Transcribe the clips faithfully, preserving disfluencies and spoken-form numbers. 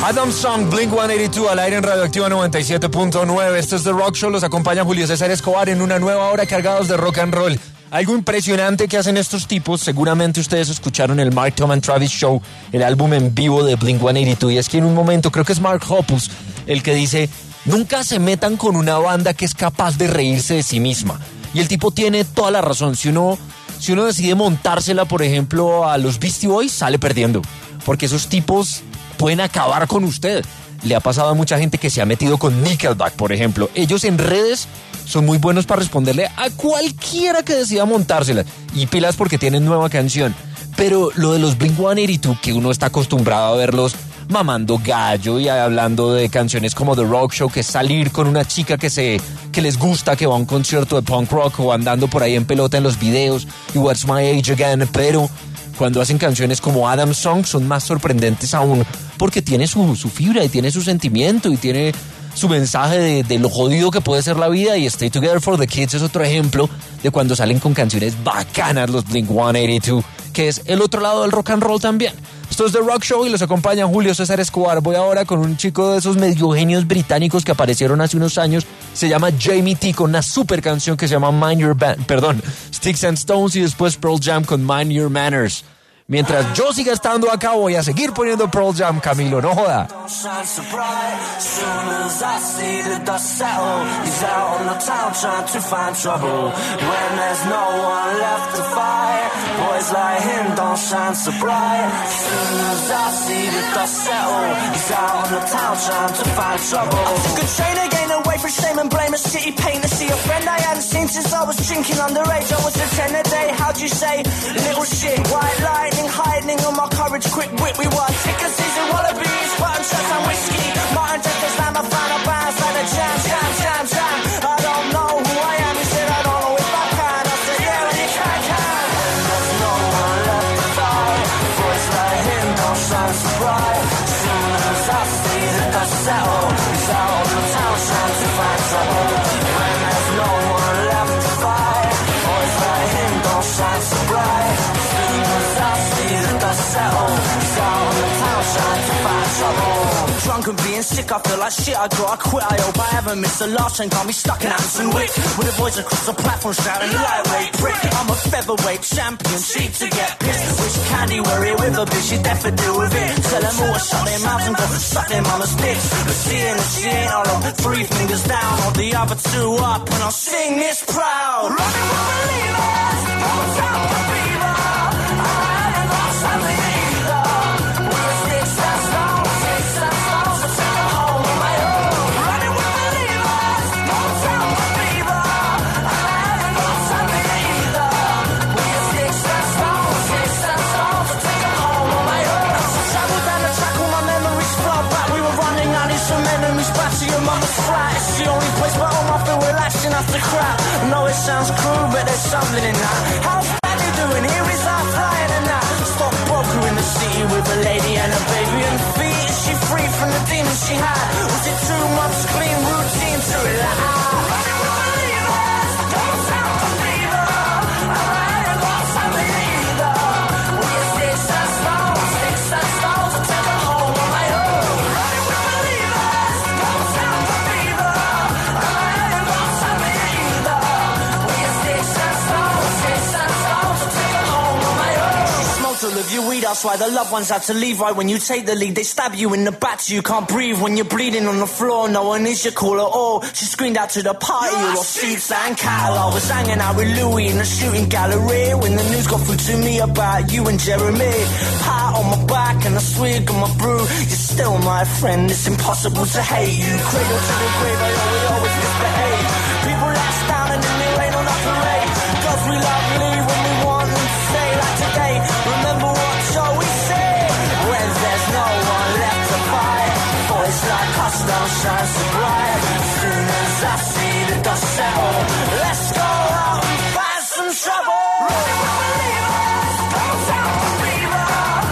Adam Song, Blink ciento ochenta y dos, al aire en Radioactiva noventa y siete punto nueve. Esto es The Rock Show, los acompaña Julio César Escobar en una nueva hora cargados de rock and roll. Algo impresionante que hacen estos tipos, seguramente ustedes escucharon el Mark Tom and Travis Show, el álbum en vivo de Blink ciento ochenta y dos, y es que en un momento, creo que es Mark Hoppus el que dice, nunca se metan con una banda que es capaz de reírse de sí misma. Y el tipo tiene toda la razón. Si uno, si uno decide montársela, por ejemplo, a los Beastie Boys, sale perdiendo, porque esos tipos pueden acabar con usted. Le ha pasado a mucha gente que se ha metido con Nickelback, por ejemplo. Ellos en redes son muy buenos para responderle a cualquiera que decida montársela. Y pilas porque tienen nueva canción. Pero lo de los Blink ciento ochenta y dos, que uno está acostumbrado a verlos mamando gallo y hablando de canciones como The Rock Show, que es salir con una chica que se que les gusta, que va a un concierto de punk rock o andando por ahí en pelota en los videos y What's My Age Again, pero cuando hacen canciones como Adam Song son más sorprendentes aún, porque tiene su, su fibra y tiene su sentimiento y tiene su mensaje de, de lo jodido que puede ser la vida. Y Stay Together for the Kids es otro ejemplo de cuando salen con canciones bacanas los Blink ciento ochenta y dos, que es el otro lado del rock and roll también. Esto es The Rock Show y los acompaña Julio César Escobar. Voy ahora con un chico de esos medio genios británicos que aparecieron hace unos años. Se llama Jamie T con una super canción que se llama Mind Your Ba- perdón, Sticks and Stones, y después Pearl Jam con Mind Your Manners. Mientras yo siga estando acá, voy a seguir poniendo Pearl Jam, Camilo, no joda. Hiding on my courage, quick wit, we were ticker season wallabies, button shots and whiskey. Martin Decker slam, I found a bounce like a jam, jam, jam, jam. I don't know who I am, he said I don't know if I can. I said yeah, when you can, can. When there's no one left to fight, boys like him don't shine so bright. Soon as I see the dust settle, he's out on the town trying to find trouble. When there's no one left to fight, boys like him don't shine so bright. Soon as I see the dust settle, he's out on the town trying to find trouble. Drunk and being sick, I feel like shit, I gotta quit. I hope I haven't missed the last train, can't be stuck in Hampton Wick with a voice across the platform shouting lightweight prick. I'm a featherweight champion, cheap to get pissed. Wish candy were here with a bitch, you'd deaf deal with it. Tell them all to shut their mouths and go suck them on the sticks. But seeing that she ain't all up, three fingers down, or the other two up, and I'll sing this proud. Running with believers, don't tell the fever. I haven't lost something either. We're sticks and stones, sticks and stones, so take them home on my own. Running with believers, don't tell the fever. I haven't lost something either. We're sticks and stones, sticks and stones, so take them home on my own. So travel down the track, all my memories flow back. We were running out in some enemies back to your mama's flat. It's the only place where all my feel relaxing after crap. I know it sounds cruel, but there's something in that. How's that you doing? Here is our flying and that. Stock broker in the city with a lady and a baby and feet. Is she free from the demons she had? Was it two months clean routine to relax? Running with believers, don't sound the fever. I ain't got something either. We're sticks and stones, sticks and stones, so take them home on my own. Running with believers, don't sound the fever. I ain't got something either. We're sticks and stones, sticks and stones, so take them home on my own. She smoked all of your weed, that's why the loved ones had to leave. Right when you take the lead, they stab you in the back so you can't breathe. When you're bleeding on the floor, no one is your call at all. She screamed out to the party, you lost seats and cattle. I was hanging out with Louis in the shooting gallery when the news got through to me about you and Jeremy. Pat on my back and a swig on my brew. You're still my friend, it's impossible to hate you. Cradle to the grave, I always, always misbehave. People last down and then they rain on our parade. Cause we love leave when we want them to say like today. Remember what Joey said? When there's no one left to fight, boys like us don't shine so bright. As soon as I see the dust settle, let's go out and find some trouble. Running with believers, don't sound the fever.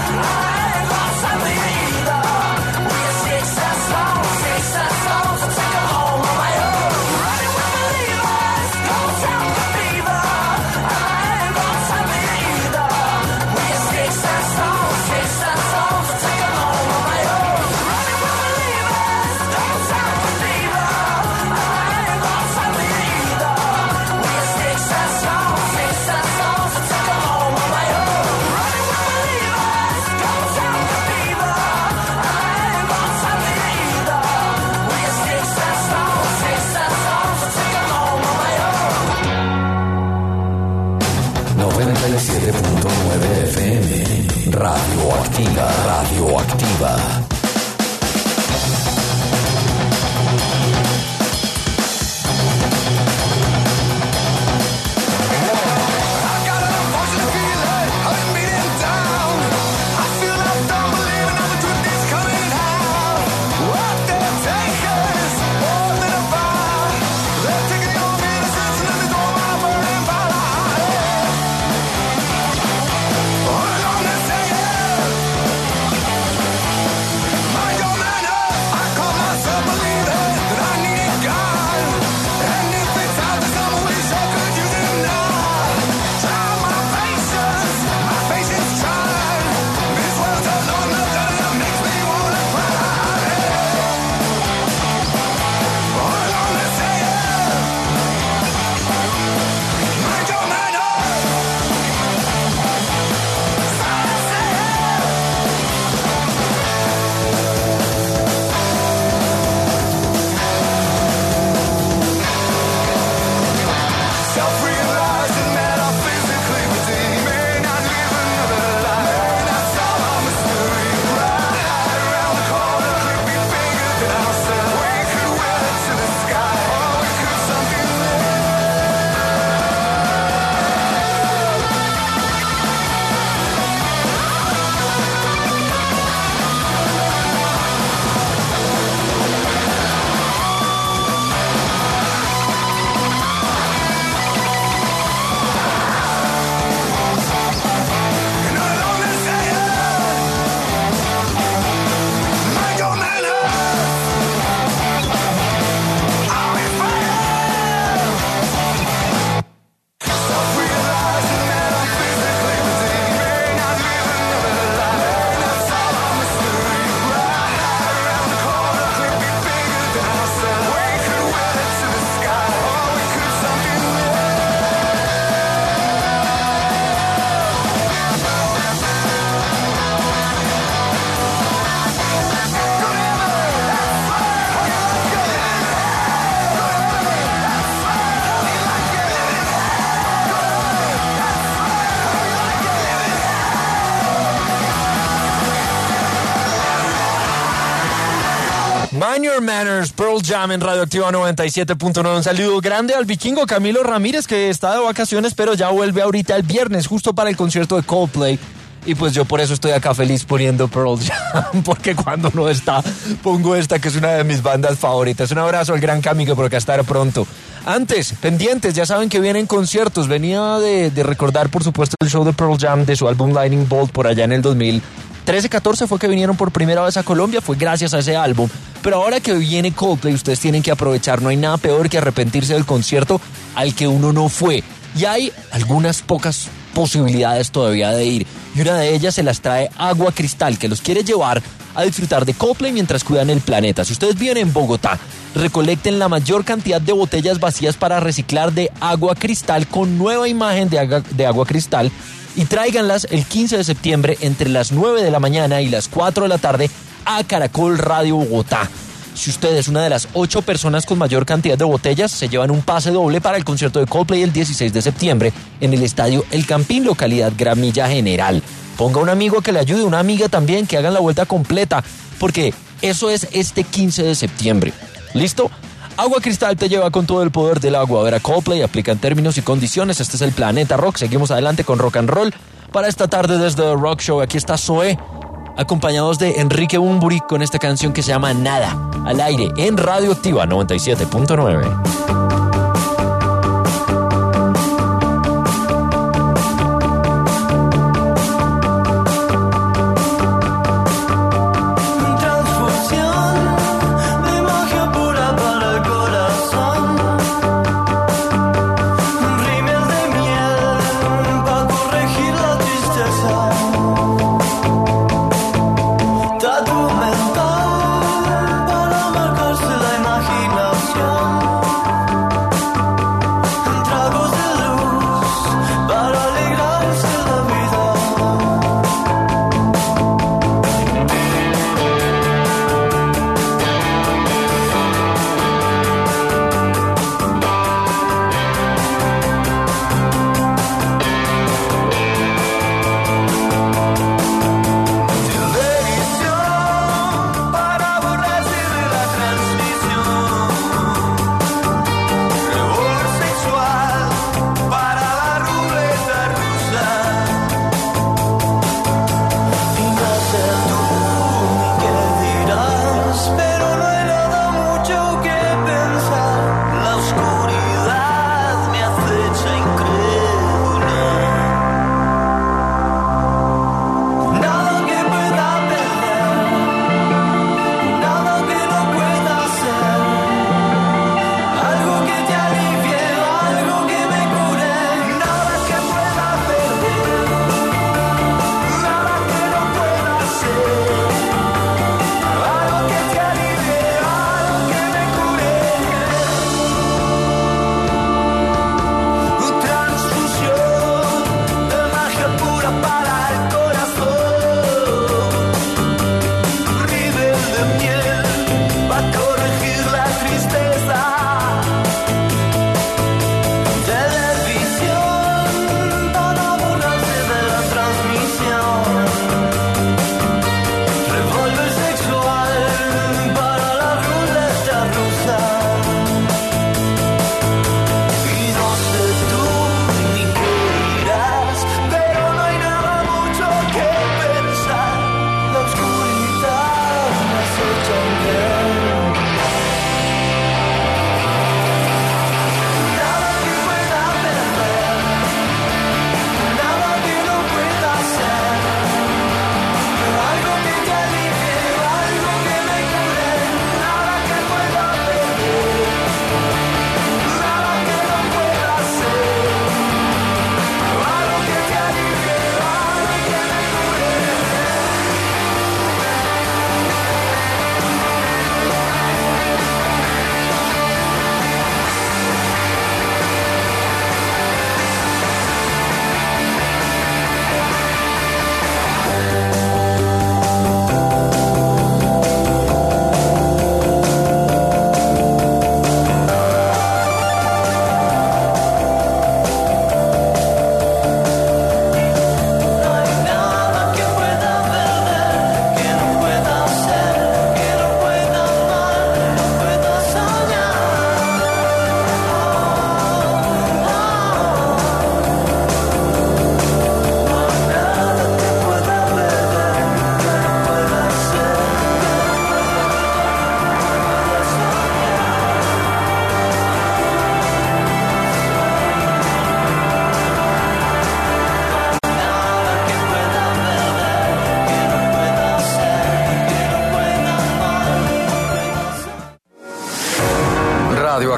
I ain't got something either. We're sticks and stones, sticks and stones, so take them home on my own. Running noventa y siete punto nueve F M. Radioactiva, radioactiva. Mind Your Manners, Pearl Jam en Radioactiva noventa y siete punto nueve. Un saludo grande al vikingo Camilo Ramírez, que está de vacaciones, pero ya vuelve ahorita el viernes, justo para el concierto de Coldplay. Y pues yo por eso estoy acá feliz poniendo Pearl Jam, porque cuando no está, pongo esta, que es una de mis bandas favoritas. Un abrazo al gran Cami, que por acá estará pronto. Antes, pendientes, ya saben que vienen conciertos. Venía de, de recordar, por supuesto, el show de Pearl Jam de su álbum Lightning Bolt por allá en el dos mil trece catorce fue que vinieron por primera vez a Colombia, fue gracias a ese álbum. Pero ahora que viene Coldplay, ustedes tienen que aprovechar, no hay nada peor que arrepentirse del concierto al que uno no fue. Y hay algunas pocas posibilidades todavía de ir. Y una de ellas se las trae Agua Cristal, que los quiere llevar a disfrutar de Coldplay mientras cuidan el planeta. Si ustedes viven en Bogotá, recolecten la mayor cantidad de botellas vacías para reciclar de Agua Cristal con nueva imagen de, aga, de Agua Cristal y tráiganlas el quince de septiembre entre las nueve de la mañana y las cuatro de la tarde a Caracol Radio Bogotá. Si usted es una de las ocho personas con mayor cantidad de botellas, se llevan un pase doble para el concierto de Coldplay el dieciséis de septiembre en el estadio El Campín, localidad Gramilla General. Ponga un amigo que le ayude, una amiga también, que hagan la vuelta completa, porque eso es este quince de septiembre. ¿Listo? Agua Cristal te lleva con todo el poder del agua. A ver a Coldplay, aplican términos y condiciones. Este es el Planeta Rock. Seguimos adelante con rock and roll. Para esta tarde desde The Rock Show, aquí está Zoé, acompañados de Enrique Bunbury con esta canción que se llama Nada, al aire en Radioactiva noventa y siete punto nueve. Mental para marcarse la imaginación.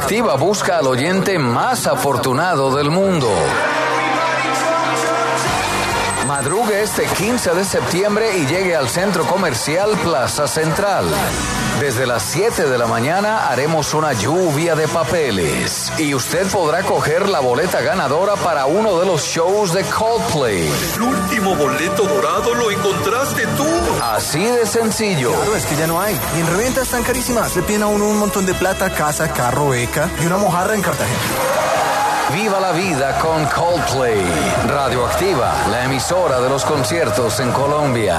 Activa busca al oyente más afortunado del mundo. Madrugue este quince de septiembre y llegue al Centro Comercial Plaza Central. Desde las siete de la mañana haremos una lluvia de papeles y usted podrá coger la boleta ganadora para uno de los shows de Coldplay. El último boleto dorado lo encontraste tú. Así de sencillo. Claro, es que ya no hay. Y en reventa están carísimas. Le piden a uno un montón de plata, casa, carro, beca y una mojarra en Cartagena. Viva la vida con Coldplay. Radioactiva, la emisora de los conciertos en Colombia.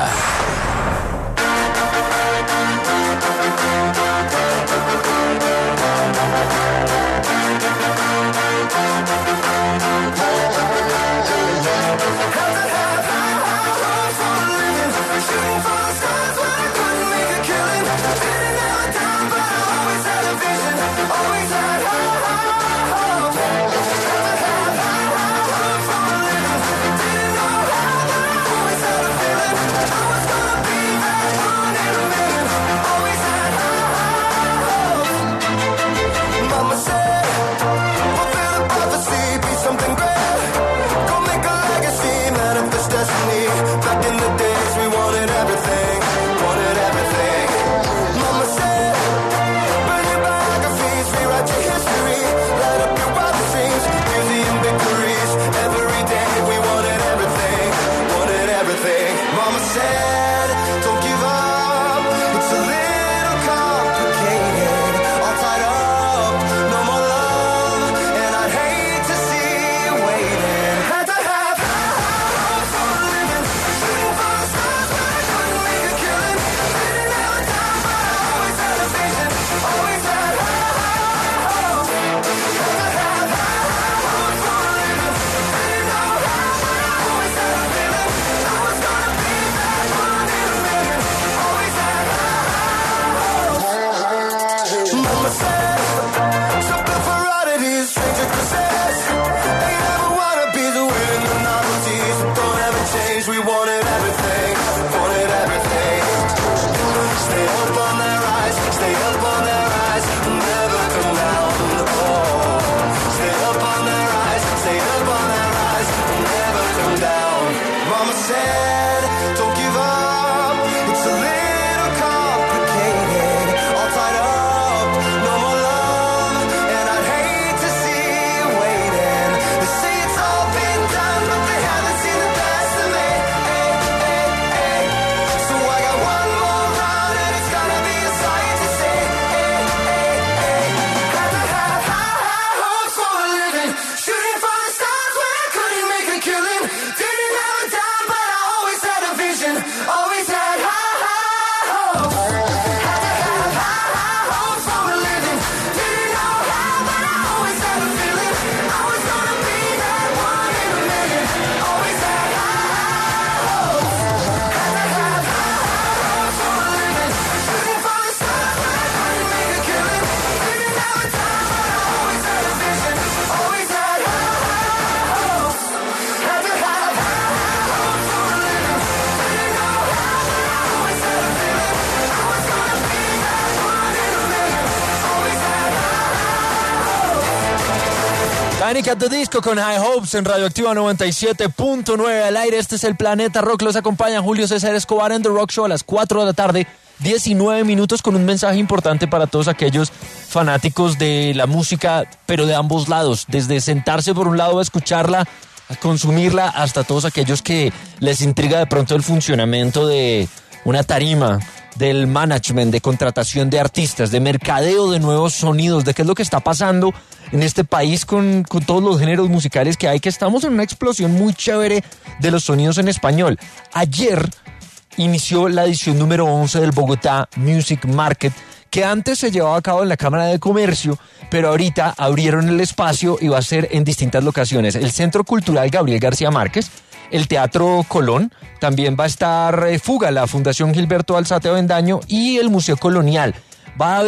Panic at the Disco con High Hopes en Radioactiva noventa y siete punto nueve al aire. Este es el Planeta Rock. Los acompaña Julio César Escobar en The Rock Show a las cuatro de la tarde, diecinueve minutos, con un mensaje importante para todos aquellos fanáticos de la música, pero de ambos lados. Desde sentarse por un lado a escucharla, a consumirla, hasta todos aquellos que les intriga de pronto el funcionamiento de una tarima, del management, de contratación de artistas, de mercadeo de nuevos sonidos, de qué es lo que está pasando en este país con, con todos los géneros musicales que hay, que estamos en una explosión muy chévere de los sonidos en español. Ayer inició la edición número once del Bogotá Music Market, que antes se llevaba a cabo en la Cámara de Comercio, pero ahorita abrieron el espacio y va a ser en distintas locaciones. El Centro Cultural Gabriel García Márquez, el Teatro Colón, también va a estar eh, Fuga, la Fundación Gilberto Alzate Avendaño y el Museo Colonial. Va a haber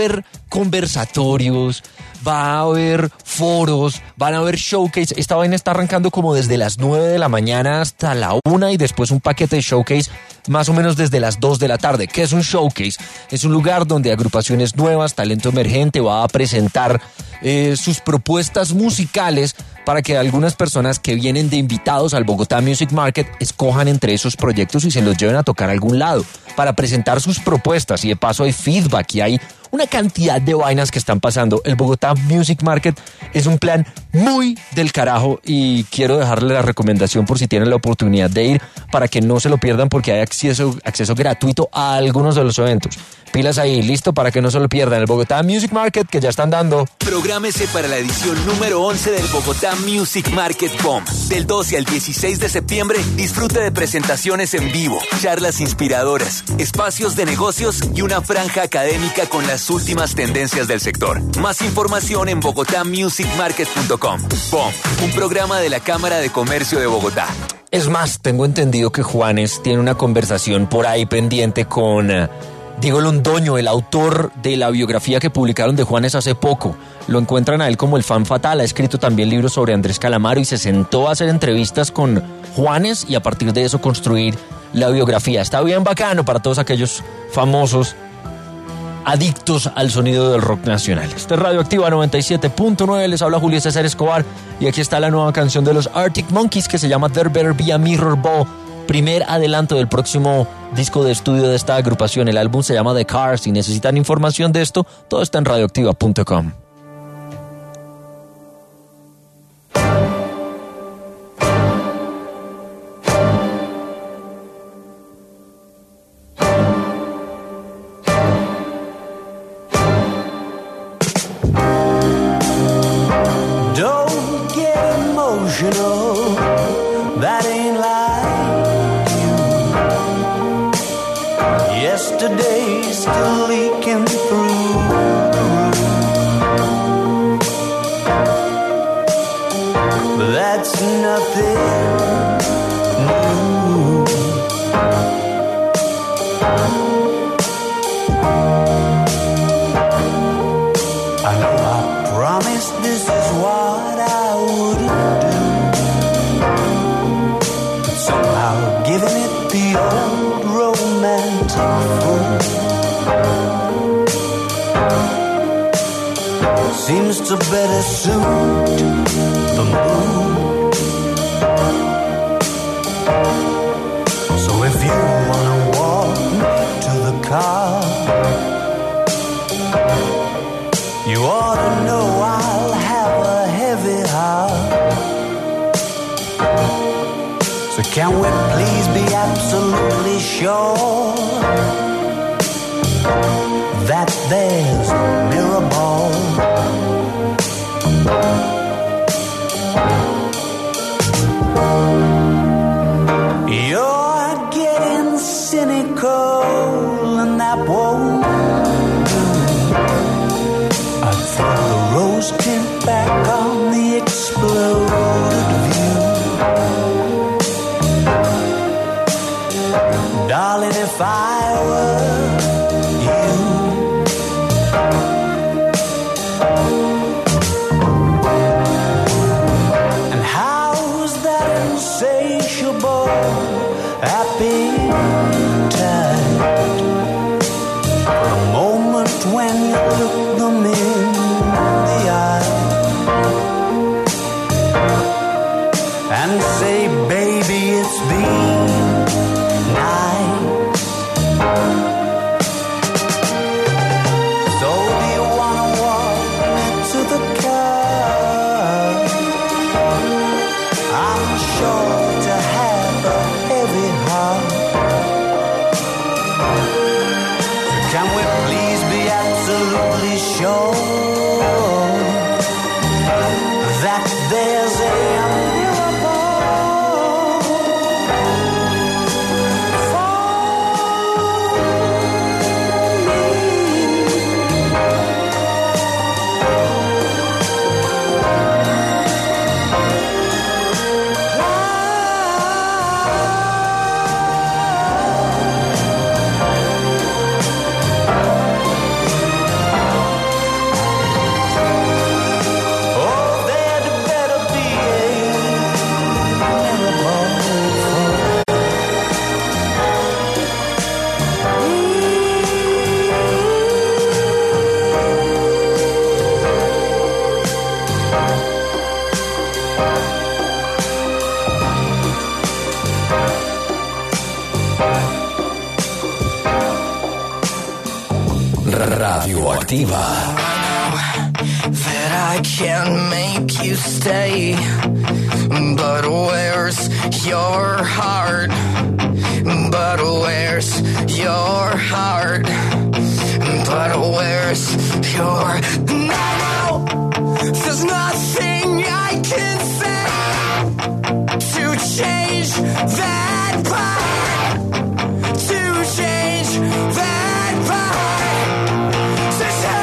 conversatorios, va a haber foros, van a haber showcase. Esta vaina está arrancando como desde las nueve de la mañana hasta la una y después un paquete de showcase más o menos desde las dos de la tarde. ¿Qué es un showcase? Es un lugar donde agrupaciones nuevas, talento emergente va a presentar eh, sus propuestas musicales para que algunas personas que vienen de invitados al Bogotá Music Market escojan entre esos proyectos y se los lleven a tocar a algún lado para presentar sus propuestas, y de paso hay feedback y hay una cantidad de vainas que están pasando. El Bogotá Music Market es un plan muy del carajo y quiero dejarle la recomendación por si tienen la oportunidad de ir para que no se lo pierdan, porque hay acceso, acceso gratuito a algunos de los eventos. Pilas ahí, listo, para que no se lo pierdan. El Bogotá Music Market, que ya están dando. Prográmese para la edición número once del Bogotá Music Market B O M. Del doce al dieciséis de septiembre, disfrute de presentaciones en vivo, charlas inspiradoras, espacios de negocios y una franja académica con las últimas tendencias del sector. Más información en bogotá music market punto com. B O M, un programa de la Cámara de Comercio de Bogotá. Es más, tengo entendido que Juanes tiene una conversación por ahí pendiente con uh, Diego Londoño, el autor de la biografía que publicaron de Juanes hace poco. Lo encuentran a él como el fan fatal, ha escrito también libros sobre Andrés Calamaro y se sentó a hacer entrevistas con Juanes y a partir de eso construir la biografía. Está bien bacano para todos aquellos famosos adictos al sonido del rock nacional. Este es Radioactiva noventa y siete punto nueve, les habla Julio César Escobar y aquí está la nueva canción de los Arctic Monkeys que se llama There Better Be a Mirror Ball, primer adelanto del próximo disco de estudio de esta agrupación. El álbum se llama The Cars. Si necesitan información de esto, todo está en radioactiva punto com. That ain't like you. Yesterday's still leaking through. But that's nothing new. I know I promised this is what I wouldn't do. Somehow giving it the old romantic fool seems to better suit the mood. So if you wanna walk to the car, you ought to know I'll have a heavy heart. So can we please be absolutely sure that there's a mirror ball? You're getting cynical and that won't do. I throw the rose tint back on the exploded view. Darling, if I were you, and how's that insatiable appetite? The moment when you look them in the eye and say, baby, it's been nice. So do you wanna walk me to the car? I'm sure to have a heavy heart. Radioactiva. That I can make you stay, but where's your heart? But where's your heart? But where's your... No, there's nothing I can say to change that part, to change that part, to change.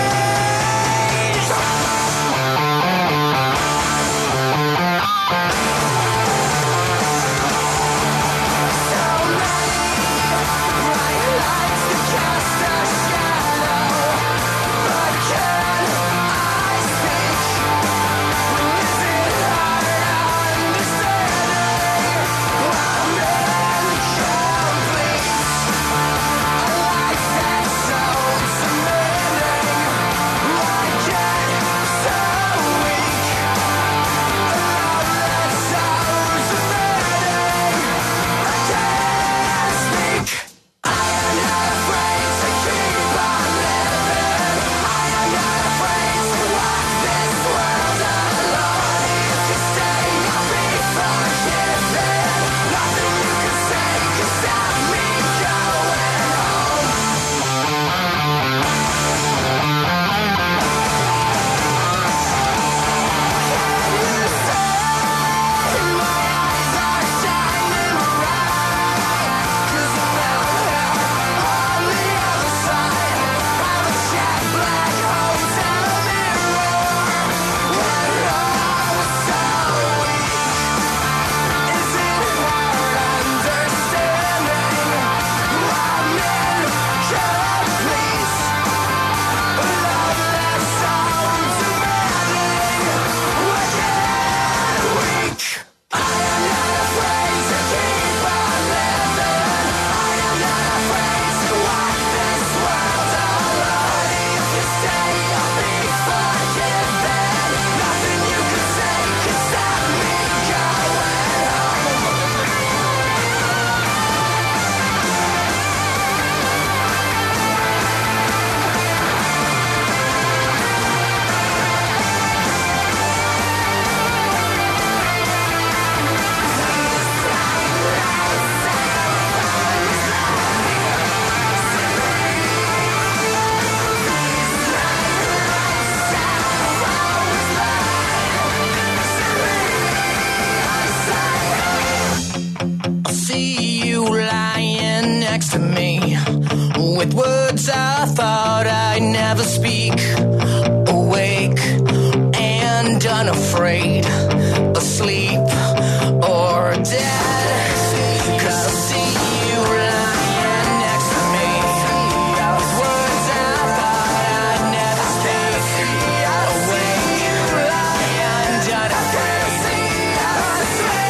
With words I thought I'd never speak, awake and unafraid, asleep or dead, 'cause I see you lying next to me. With words I thought I'd never speak, awake and unafraid, asleep.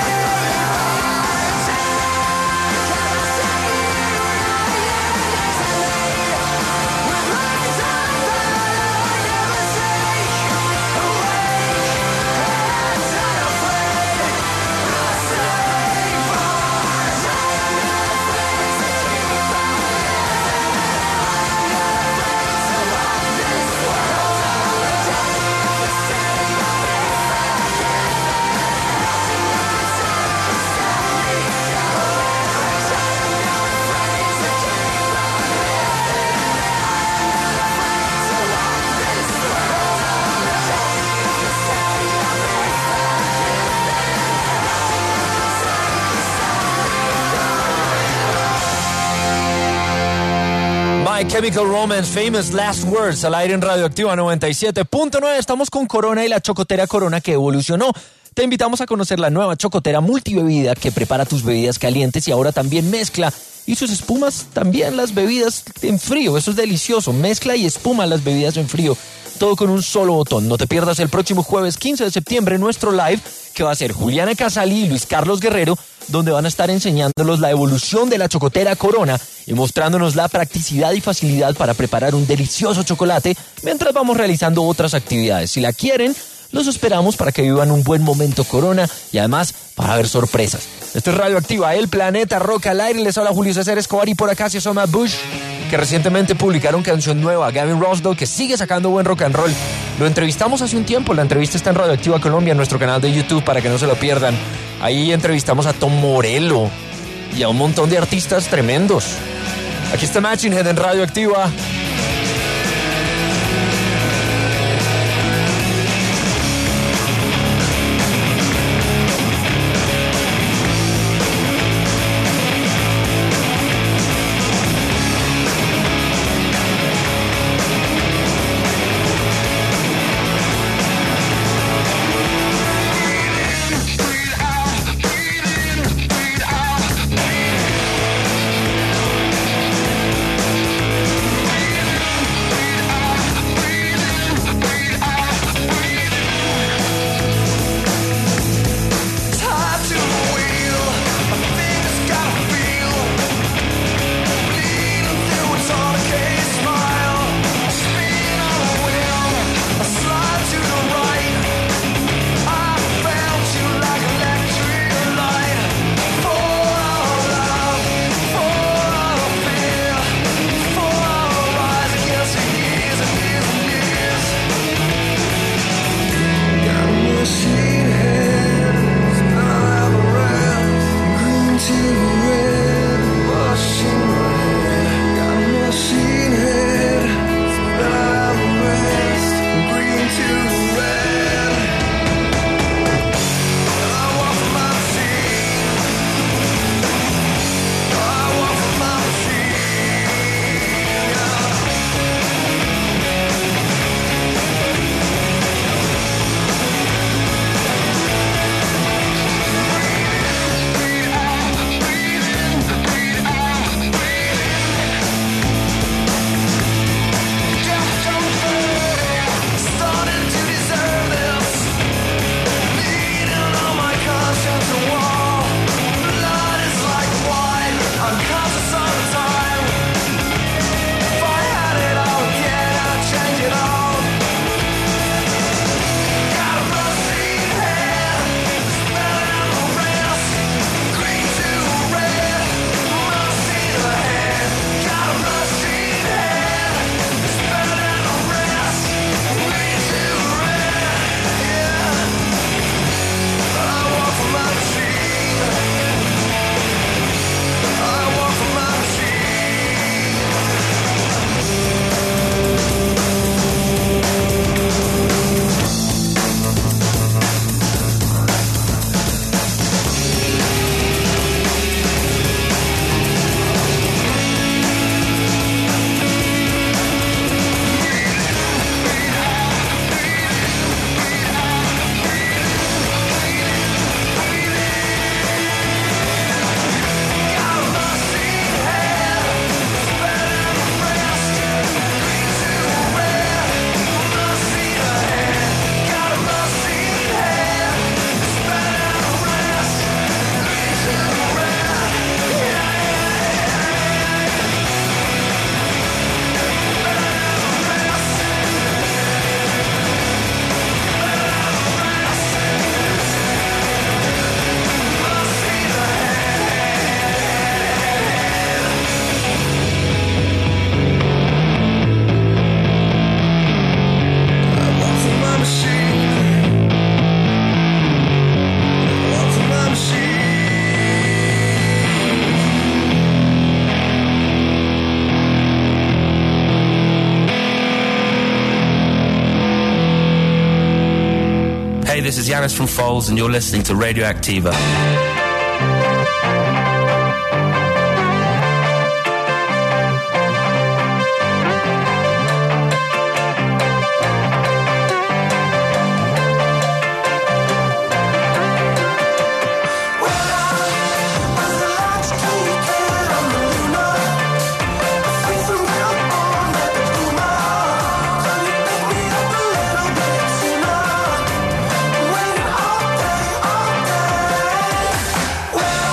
My Chemical Romance, Famous Last Words, al aire en Radioactiva noventa y siete punto nueve. Estamos con Corona y la chocotera Corona que evolucionó. Te invitamos a conocer la nueva chocotera multibebida que prepara tus bebidas calientes y ahora también mezcla y sus espumas también las bebidas en frío. Eso es delicioso, mezcla y espuma las bebidas en frío, todo con un solo botón. No te pierdas el próximo jueves quince de septiembre nuestro live, que va a ser Juliana Casali y Luis Carlos Guerrero, donde van a estar enseñándonos la evolución de la chocotera Corona y mostrándonos la practicidad y facilidad para preparar un delicioso chocolate mientras vamos realizando otras actividades. Si la quieren, los esperamos para que vivan un buen momento Corona y además para ver sorpresas. Esto es Radioactiva, el planeta rock al aire. Les habla Julio César Escobar y por acá se asoma Bush que recientemente publicaron canción nueva, Gavin Rossdale, que sigue sacando buen rock and roll. Lo entrevistamos hace un tiempo, la entrevista está en Radioactiva Colombia, en nuestro canal de YouTube, para que no se lo pierdan. Ahí entrevistamos a Tom Morello y a un montón de artistas tremendos. Aquí está Machine Head en Radioactiva. Hey, this is Yanis from Foles, and you're listening to Radioactiva. Well,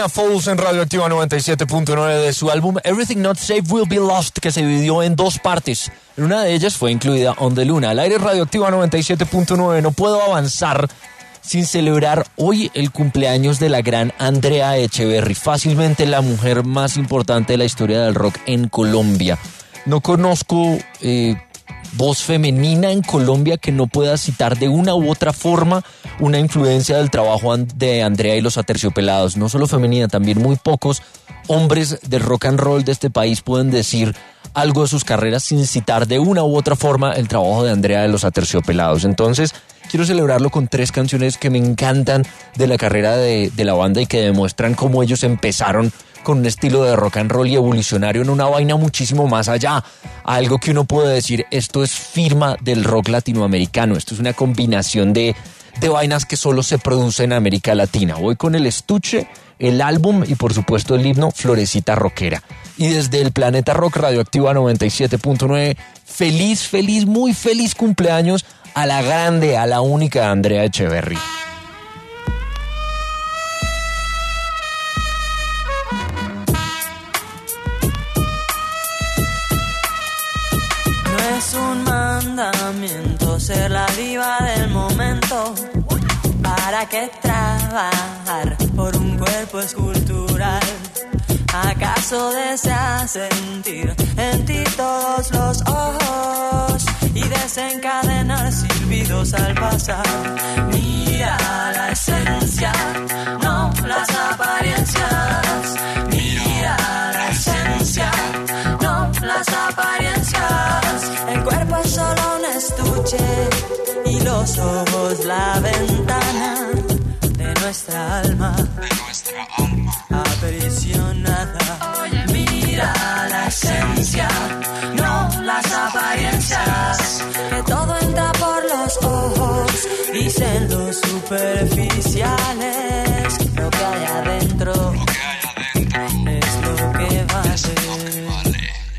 Luna Falls en Radioactiva noventa y siete punto nueve de su álbum Everything Not Safe Will Be Lost, que se dividió en dos partes. En una de ellas fue incluida On the Luna. Al aire Radioactiva noventa y siete punto nueve. No puedo avanzar sin celebrar hoy el cumpleaños de la gran Andrea Echeverry, fácilmente la mujer más importante de la historia del rock en Colombia. No conozco eh, voz femenina en Colombia que no pueda citar de una u otra forma una influencia del trabajo de Andrea y los Aterciopelados. No solo femenina, también muy pocos hombres del rock and roll de este país pueden decir algo de sus carreras sin citar de una u otra forma el trabajo de Andrea de los Aterciopelados. Entonces, quiero celebrarlo con tres canciones que me encantan de la carrera de, de la banda y que demuestran cómo ellos empezaron con un estilo de rock and roll y evolucionario en una vaina muchísimo más allá. Algo que uno puede decir, esto es firma del rock latinoamericano. Esto es una combinación de, de vainas que solo se producen en América Latina. Voy con el estuche, el álbum y por supuesto el himno Florecita Rockera. Y desde el Planeta Rock Radioactiva noventa y siete punto nueve, feliz, feliz, muy feliz cumpleaños a la grande, a la única Andrea Echeverry. No es un mandamiento ser la diva del momento. ¿Para qué trabajar por un cuerpo escultural? ¿Acaso deseas sentir en ti todos los ojos y desencadenar silbidos al pasar? Mira la esencia, no las apariencias. Mira la esencia, no las apariencias. El cuerpo es solo un estuche y los ojos la ventana de nuestra alma, de nuestra alma aprisionada. Oye, mira la esencia, no las apariencias. Que todo entra por los ojos, dicen los superficiales. Lo que hay adentro, lo que hay adentro es lo que vale. Es lo que vale.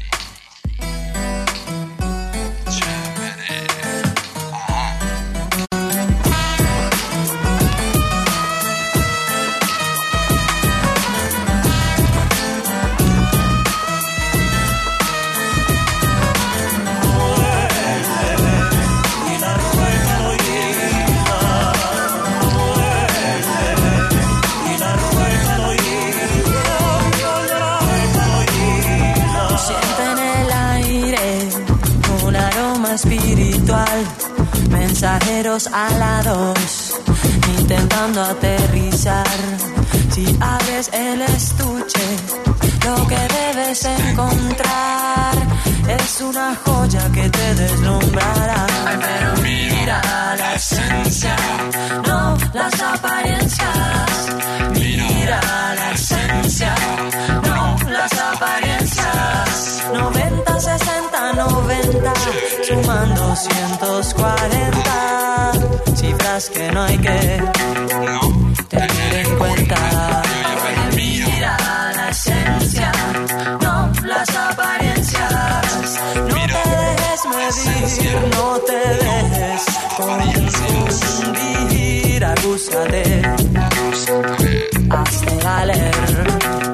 Espiritual, mensajeros alados, intentando aterrizar. Si abres el estuche, lo que debes encontrar es una joya que te deslumbrará. Ay, pero mira la esencia, no las apariencias. Mira la esencia, no las apariencias. noventa, sesenta, noventa, suman doscientos cuarenta. Cifras que no hay que tener en cuenta. Mira la esencia, no las apariencias. No te dejes medir, no te dejes confundir. Acúsate, hazte valer.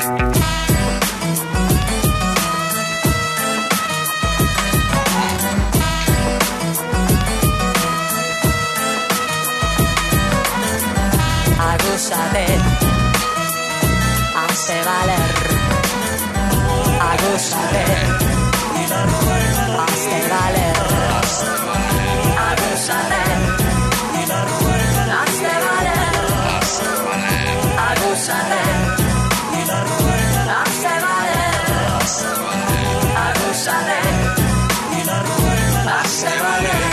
Agúzate, hazte valer. Agúzate, hazte valer. Agúzate, hazte valer. Agúzate, hazte valer. Agúzate, hazte valer.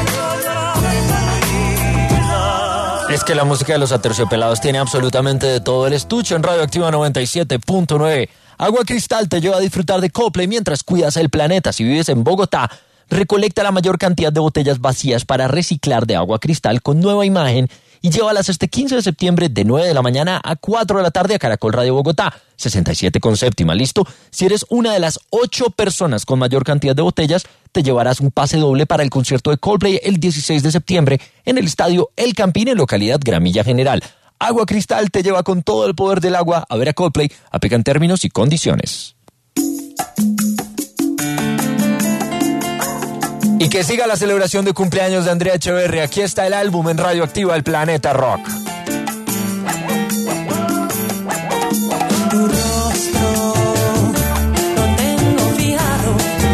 Es que la música de los Aterciopelados tiene absolutamente de todo. El estuche en Radioactiva noventa y siete punto nueve. Agua Cristal te lleva a disfrutar de Coldplay mientras cuidas el planeta. Si vives en Bogotá, recolecta la mayor cantidad de botellas vacías para reciclar de Agua Cristal con nueva imagen y llévalas este quince de septiembre de nueve de la mañana a cuatro de la tarde a Caracol Radio Bogotá, sesenta y siete con séptima, ¿listo? Si eres una de las ocho personas con mayor cantidad de botellas, te llevarás un pase doble para el concierto de Coldplay el dieciséis de septiembre en el estadio El Campín en localidad Gramilla General. Agua Cristal te lleva con todo el poder del agua a ver a Coldplay. Aplican términos y condiciones. Y que siga la celebración de cumpleaños de Andrea Echeverri. Aquí está el álbum en Radioactiva, El Planeta Rock. Tu rostro lo tengo fijado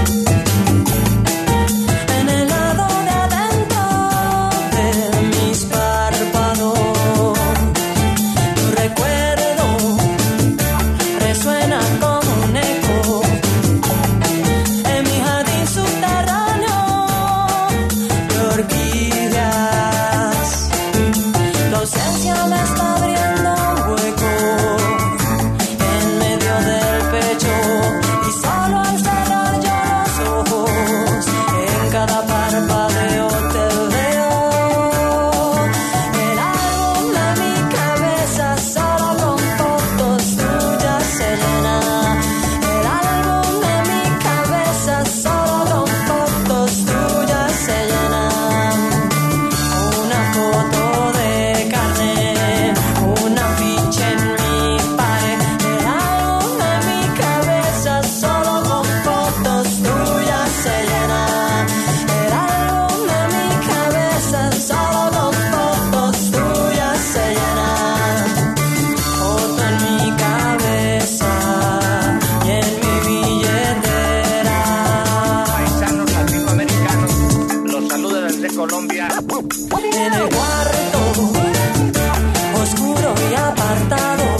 en el lado de adentro de mis párpados. Tu recuerdo resuena como un eco en mi jardín subterráneo de orquídeas. Tu ausencia me está abriendo un hueco en medio del pecho, y solo al cerrar yo los ojos, en cada parpadeo te veo. El álbum de mi cabeza solo con fotos tuyas se llena. El álbum de mi cabeza solo con fotos tuyas se llena. Una foto de carne, un afiche en mi pared. El álbum de mi cabeza solo con fotos tuyas se llena. El álbum de mi cabeza solo con fotos tuyas se llena. Foto en mi cabeza y en mi billetera. Paisanos latinoamericanos, los saluda desde Colombia. En el cuarto oscuro y apartado,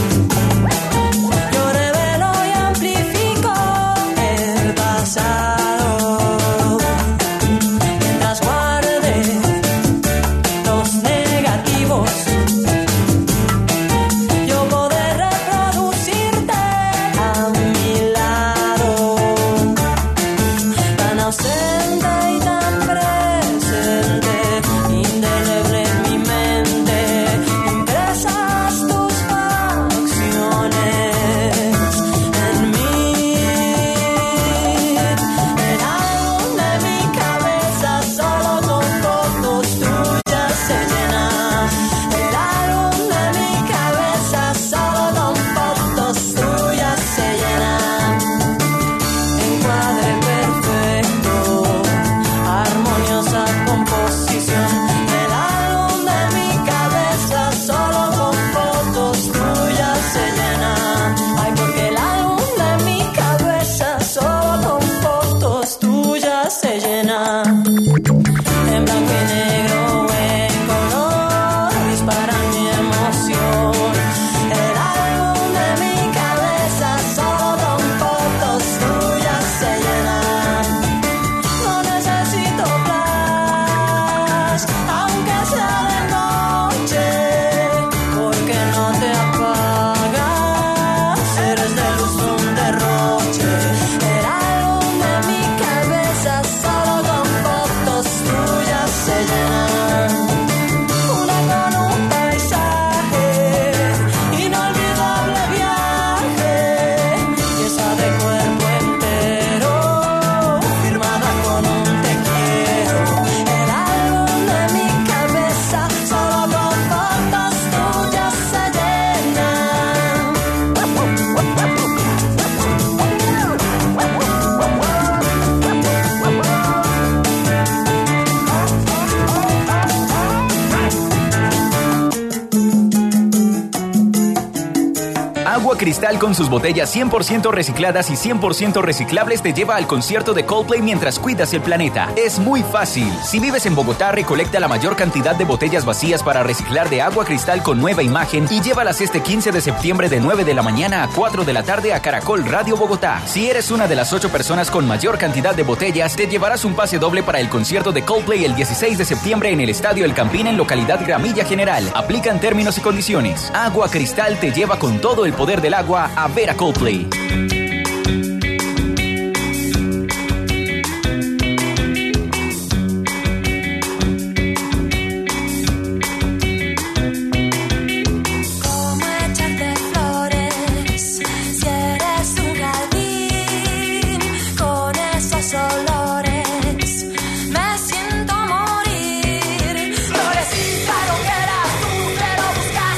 yo revelo y amplifico el pasado, mientras guarde los negativos. Yo podré reproducirte a mi lado, tan ausente y tan presente, indeleble en mi mente, impresas tus facciones en mí. El álbum de mi cabeza solo con fotos tuyas se llena. El álbum de mi cabeza solo con fotos tuyas se llena. Encuadre perfecto, armoniosa composición. El álbum de mi cabeza solo con fotos tuyas se llena. Ay, porque el álbum de mi cabeza solo con fotos tuyas se llena. En blanco y negro, en color, disparan mi emoción. El álbum de mi cabeza solo con fotos tuyas se llena. No necesito flash, aunque sea de noche, porque no te apagas, eres de luz un derroche. El álbum de mi cabeza solo con fotos tuyas se llena. Una con un paisaje, inolvidable viaje, pieza de cuerpo entero, firmada con un te quiero. El álbum de mi cabeza solo con fotos tuyas se llena. Agua Cristal con sus botellas cien por ciento recicladas y cien por ciento reciclables te lleva al concierto de Coldplay mientras cuidas el planeta. Es muy fácil. Si vives en Bogotá, recolecta la mayor cantidad de botellas vacías para reciclar de Agua Cristal con nueva imagen y llévalas este quince de septiembre de nueve de la mañana a cuatro de la tarde a Caracol Radio Bogotá. Si eres una de las ocho personas con mayor cantidad de botellas, te llevarás un pase doble para el concierto de Coldplay el dieciséis de septiembre en el Estadio El Campín en localidad Gramilla General. Aplican términos y condiciones. Agua Cristal te lleva con todo el poder del agua a ver a Coldplay. Buscaste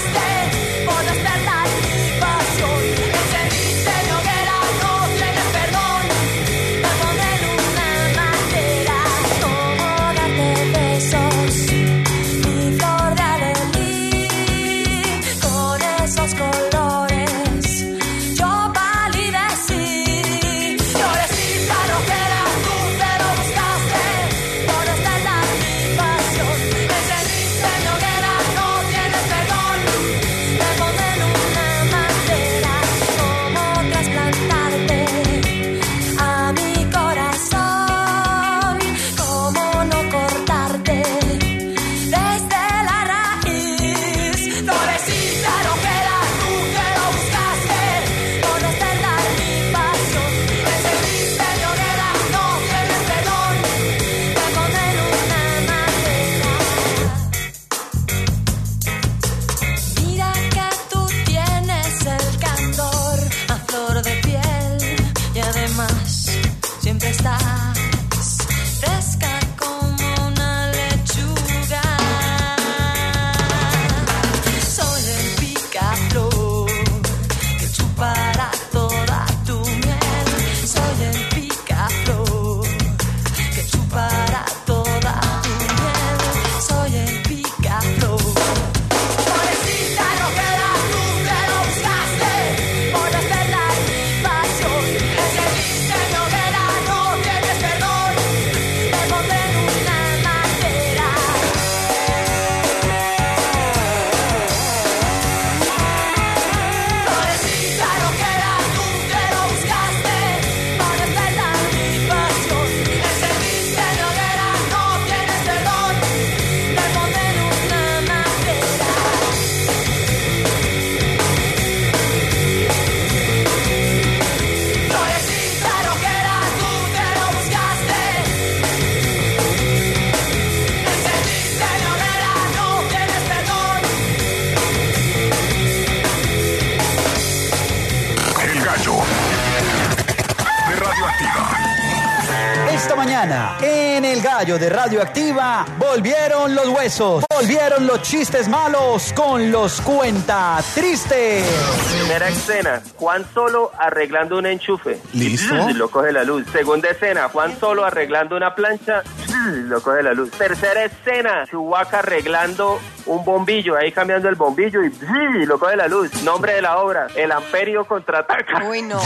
gallo de Radioactiva, volvieron los huesos, volvieron los chistes malos con los cuenta tristes. Primera escena, Juan Solo arreglando un enchufe. ¿Listo? Lo coge la luz. Segunda escena, Juan Solo arreglando una plancha. Lo coge la luz. Tercera escena, Chewbacca arreglando un bombillo, ahí cambiando el bombillo y lo coge la luz. Nombre de la obra, El Amperio contraataca. Uy, no.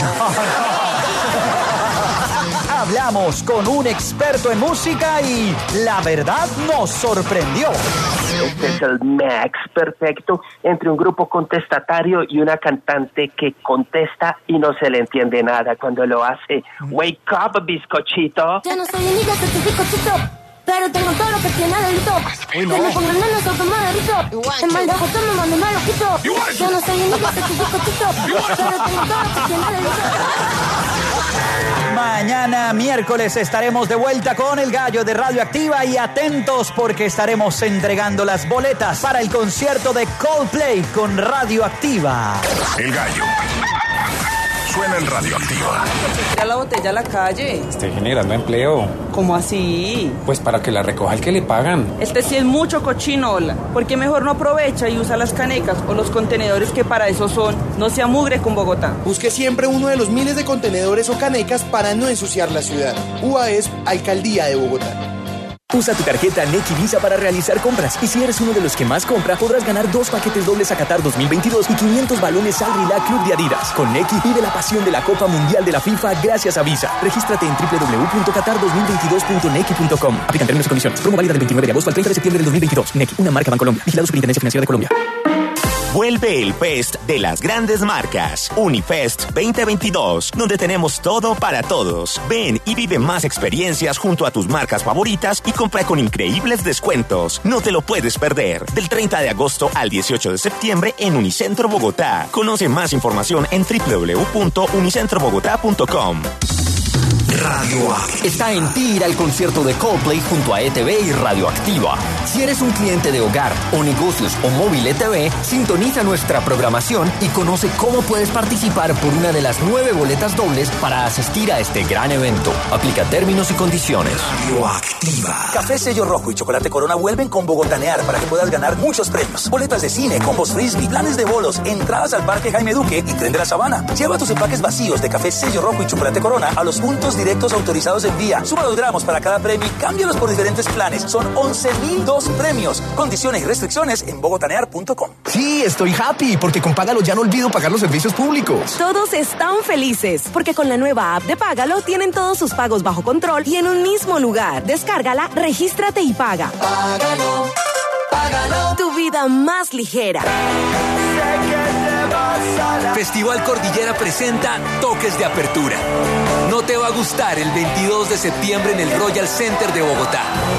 Hablamos con un experto en música y la verdad nos sorprendió. Este es el mix perfecto entre un grupo contestatario y una cantante que contesta y no se le entiende nada cuando lo hace. Wake up, bizcochito. Yo no soy niña que te bizcochito, pero tengo todo lo que tiene delito. Uy, no. Que me pongan en los ojos margarito. En mal de ojos me mando mal ojito. Yo no soy niña que te bizcochito, pero tengo todo lo que tiene delito. Mañana miércoles estaremos de vuelta con el gallo de Radioactiva y atentos porque estaremos entregando las boletas para el concierto de Coldplay con Radioactiva. El gallo suena en Radioactiva. Tira la botella a la calle. Estoy generando empleo. ¿Cómo así? Pues para que la recoja el que le pagan. Este sí es mucho cochinola. ¿Por qué mejor no aprovecha y usa las canecas o los contenedores que para eso son? No se amugre con Bogotá. Busque siempre uno de los miles de contenedores o canecas para no ensuciar la ciudad. U A E S, Alcaldía de Bogotá. Usa tu tarjeta Nequi Visa para realizar compras. Y si eres uno de los que más compra, podrás ganar dos paquetes dobles a Qatar dos mil veintidós y quinientos balones al Rila Club de Adidas. Con Nequi, vive la pasión de la Copa Mundial de la FIFA gracias a Visa. Regístrate en doble u doble u doble u punto qatar dos mil veintidós punto nequi punto com. Aplican términos y condiciones. Promo válida del veintinueve de agosto al treinta de septiembre del dos mil veintidós. Nequi, una marca Bancolombia. Vigilado Superintendencia Financiera de Colombia. Vuelve el Fest de las grandes marcas, Unifest veinte veintidós, donde tenemos todo para todos. Ven y vive más experiencias junto a tus marcas favoritas y compra con increíbles descuentos. No te lo puedes perder. Del treinta de agosto al dieciocho de septiembre en Unicentro Bogotá. Conoce más información en doble u doble u doble u punto unicentro bogotá punto com. Radioactiva. Está en ti ir al concierto de Coldplay junto a E T V y Radioactiva. Si eres un cliente de hogar o negocios o móvil E T V, sintoniza nuestra programación y conoce cómo puedes participar por una de las nueve boletas dobles para asistir a este gran evento. Aplica términos y condiciones. Radioactiva. Café Sello Rojo y Chocolate Corona vuelven con Bogotanear para que puedas ganar muchos premios. Boletas de cine, combos frisbee, planes de bolos, entradas al Parque Jaime Duque y Tren de la Sabana. Lleva tus empaques vacíos de Café Sello Rojo y Chocolate Corona a los puntos directos autorizados en vía. Suma dos gramos para cada premio y cámbialos por diferentes planes. Son once mil dos premios. Condiciones y restricciones en bogotanear punto com. Sí, estoy happy porque con Págalo ya no olvido pagar los servicios públicos. Todos están felices porque con la nueva app de Págalo tienen todos sus pagos bajo control y en un mismo lugar. Descárgala, regístrate y paga. Págalo, págalo. Tu vida más ligera. Festival Cordillera presenta Toques de Apertura. No te va a gustar el veintidós de septiembre en el Royal Center de Bogotá.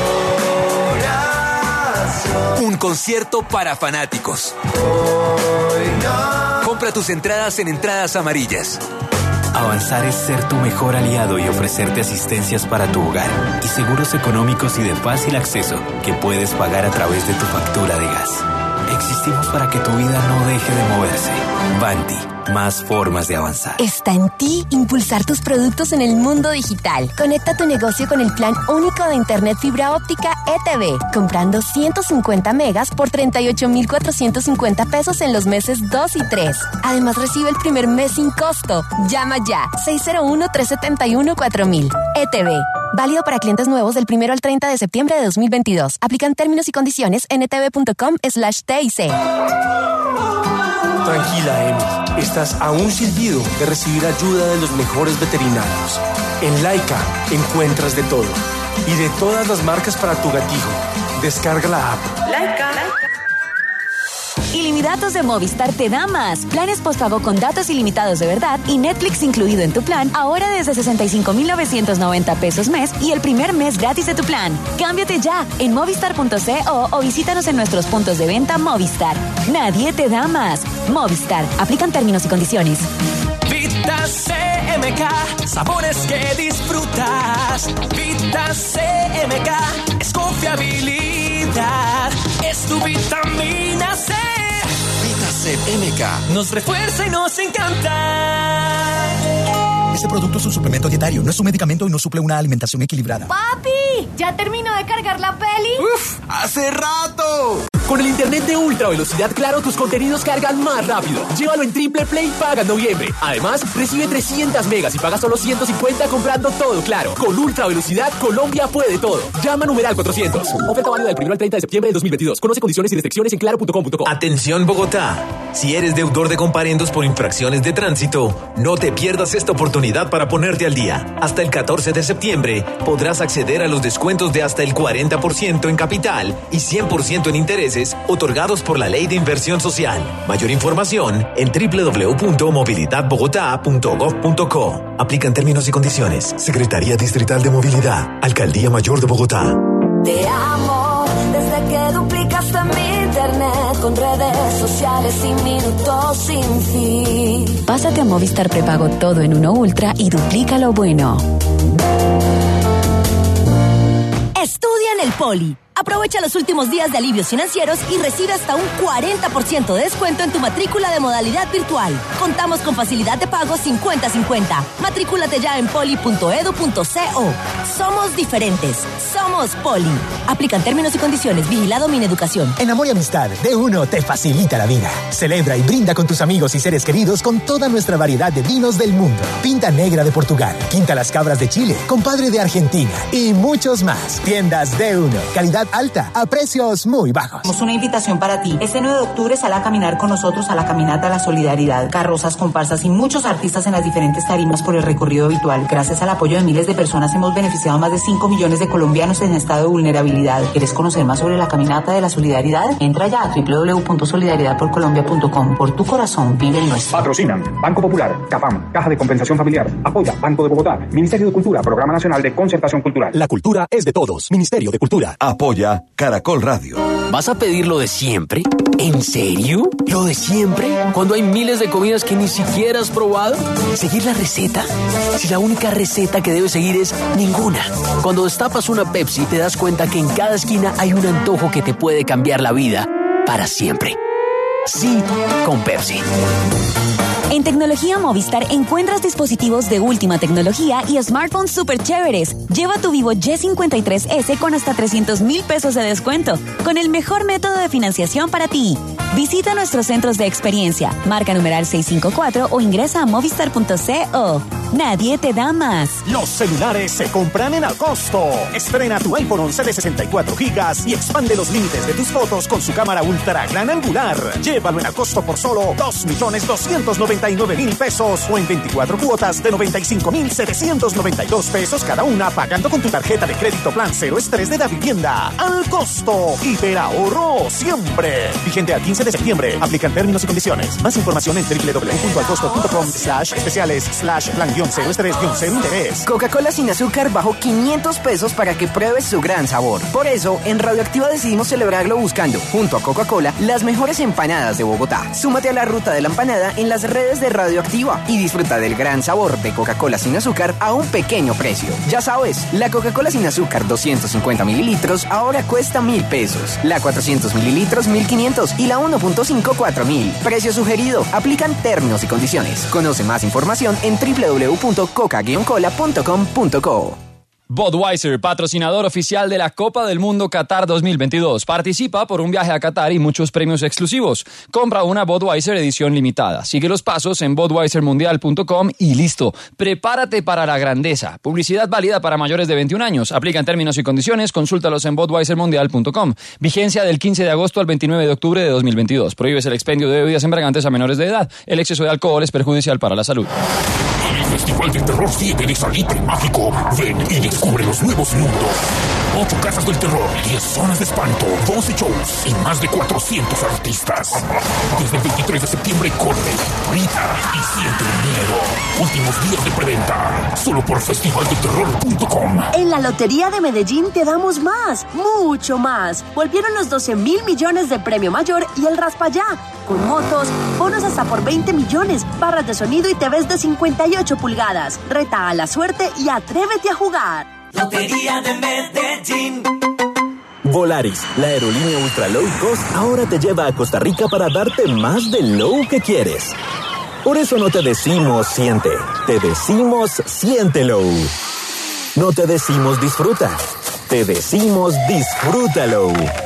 Un concierto para fanáticos. Compra tus entradas en Entradas Amarillas. Avanzar es ser tu mejor aliado y ofrecerte asistencias para tu hogar y seguros económicos y de fácil acceso que puedes pagar a través de tu factura de gas. Existimos para que tu vida no deje de moverse. Vanti, más formas de avanzar. Está en ti impulsar tus productos en el mundo digital. Conecta tu negocio con el plan único de Internet fibra óptica E T V, comprando ciento cincuenta megas por treinta y ocho mil cuatrocientos cincuenta pesos en los meses dos y tres. Además, recibe el primer mes sin costo. Llama ya, seis cero uno, tres siete uno, cuatro mil. E T V. Válido para clientes nuevos del primero al treinta de septiembre de dos mil veintidós. Aplican términos y condiciones en etv.com slash TIC. Tranquila, Emi. Estás a un silbido de recibir ayuda de los mejores veterinarios. En Laika encuentras de todo. Y de todas las marcas para tu gatito. Descarga la app. Laika. Ilimitados de Movistar te da más. Planes postpago con datos ilimitados de verdad y Netflix incluido en tu plan, ahora desde sesenta y cinco mil novecientos noventa pesos mes y el primer mes gratis de tu plan. Cámbiate ya en movistar punto co o visítanos en nuestros puntos de venta Movistar. Nadie te da más. Movistar. Aplican términos y condiciones. Vita C M K, sabores que disfrutas. Vita C M K es confiabilidad, es tu vitamina C. Vita C M K nos refuerza y nos encanta. Este producto es un suplemento dietario, no es un medicamento y no suple una alimentación equilibrada. ¡Papi! ¿Ya terminó de cargar la peli? ¡Uf! ¡Hace rato! Con el internet de ultra velocidad Claro, tus contenidos cargan más rápido. Llévalo en Triple Play Paga en noviembre. Además, recibe trescientas megas y paga solo ciento cincuenta comprando todo Claro. Con ultra velocidad, Colombia puede todo. Llama a numeral cuatrocientos. Oferta válida del primero al treinta de septiembre de dos mil veintidós. Conoce condiciones y restricciones en claro punto com punto co. Atención Bogotá. Si eres deudor de comparendos por infracciones de tránsito, no te pierdas esta oportunidad para ponerte al día. Hasta el catorce de septiembre podrás acceder a los descuentos de hasta el cuarenta por ciento en capital y cien por ciento en intereses otorgados por la Ley de Inversión Social. Mayor información en doble u doble u doble u punto movilidad bogotá punto gov punto co. Aplican términos y condiciones. Secretaría Distrital de Movilidad. Alcaldía Mayor de Bogotá. Te amo desde que duplicaste mi internet con redes sociales y minutos sin fin. Pásate a Movistar Prepago Todo en Uno Ultra y duplica lo bueno. Estudia en el Poli. Aprovecha los últimos días de alivios financieros y recibe hasta un cuarenta por ciento de descuento en tu matrícula de modalidad virtual. Contamos con facilidad de pago cincuenta cincuenta. Matrículate ya en poli punto edu punto co. Somos diferentes. Somos Poli. Aplican términos y condiciones. Vigilado Mineducación. En Amor y Amistad, de Uno te facilita la vida. Celebra y brinda con tus amigos y seres queridos con toda nuestra variedad de vinos del mundo. Pinta Negra de Portugal, Quinta Las Cabras de Chile, Compadre de Argentina y muchos más. Tiendas de Uno. Calidad alta a precios muy bajos. Tenemos una invitación para ti. Este nueve de octubre sal a caminar con nosotros a la Caminata de la Solidaridad. Carrozas, comparsas y muchos artistas en las diferentes tarimas por el recorrido habitual. Gracias al apoyo de miles de personas hemos beneficiado a más de cinco millones de colombianos en estado de vulnerabilidad. ¿Quieres conocer más sobre la Caminata de la Solidaridad? Entra ya a doble u doble u doble u punto solidaridad por colombia punto com. Por tu corazón, vive el nuestro. Patrocinan Banco Popular, CAPAM, Caja de Compensación Familiar, Apoya Banco de Bogotá, Ministerio de Cultura, Programa Nacional de Concertación Cultural. La cultura es de todos. Ministerio de Cultura. Apoya Caracol Radio. ¿Vas a pedir lo de siempre? ¿En serio? ¿Lo de siempre? Cuando hay miles de comidas que ni siquiera has probado. ¿Seguir la receta? Si la única receta que debes seguir es ninguna. Cuando destapas una Pepsi te das cuenta que en cada esquina hay un antojo que te puede cambiar la vida para siempre. Sí, con Pepsi. En Tecnología Movistar encuentras dispositivos de última tecnología y smartphones súper chéveres. Lleva tu Vivo Y cincuenta y tres ese con hasta trescientos mil pesos de descuento, con el mejor método de financiación para ti. Visita nuestros centros de experiencia, marca numeral seiscientos cincuenta y cuatro o ingresa a movistar punto co. Nadie te da más. Los celulares se compran en Alcosto. Estrena tu iPhone once de sesenta y cuatro gigas y expande los límites de tus fotos con su cámara ultra gran angular. Llévalo en Alcosto por solo dos millones doscientos noventa y nueve mil pesos o en veinticuatro cuotas de noventa y cinco mil setecientos noventa y dos pesos cada una, pagando con tu tarjeta de crédito Plan Cero Estrés de la Vivienda. Alcosto, hiperahorro siempre. Vigente al quince de septiembre. Aplican términos y condiciones. Más información en doble u doble u doble u punto alcosto punto com slash especiales slash plan guión cero estrés guión cero interés. Coca-Cola sin azúcar bajó quinientos pesos para que pruebes su gran sabor. Por eso, en Radioactiva decidimos celebrarlo buscando, junto a Coca-Cola, las mejores empanadas de Bogotá. Súmate a la ruta de la empanada en las redes de Radioactiva y disfruta del gran sabor de Coca-Cola sin azúcar a un pequeño precio. Ya sabes, la Coca-Cola sin azúcar doscientos cincuenta mililitros ahora cuesta mil pesos. La cuatrocientos mililitros mil quinientos y la uno punto cinco cuatro mil. Precio sugerido. Aplican términos y condiciones. Conoce más información en doble u doble u doble u punto coca guion cola punto com punto co. Budweiser, patrocinador oficial de la Copa del Mundo Qatar dos mil veintidós. Participa por un viaje a Qatar y muchos premios exclusivos. Compra una Budweiser edición limitada. Sigue los pasos en budweiser mundial punto com y listo. Prepárate para la grandeza. Publicidad válida para mayores de veintiún años. Aplican términos y condiciones. Consúltalos en budweiser mundial punto com. Vigencia del quince de agosto al veintinueve de octubre de dos mil veintidós. Prohíbes el expendio de bebidas embriagantes a menores de edad. El exceso de alcohol es perjudicial para la salud. El Festival del Terror siete de Salitre Mágico. Ven y descubre los nuevos mundos. Ocho casas del terror, diez zonas de espanto, doce shows y más de cuatrocientos artistas. Desde el veintitrés de septiembre corre, grita y siente el miedo. Últimos días de preventa, solo por festival de terror punto com. En la Lotería de Medellín te damos más, mucho más. Volvieron los doce mil millones de premio mayor y el raspallá. Con motos, bonos hasta por veinte millones, barras de sonido y T Vs de cincuenta y ocho pulgadas. Reta a la suerte y atrévete a jugar. Lotería de Medellín. Volaris, la aerolínea ultra low cost, ahora te lleva a Costa Rica para darte más del low que quieres. Por eso no te decimos siente, te decimos siéntelo. No te decimos disfruta, te decimos disfrútalo.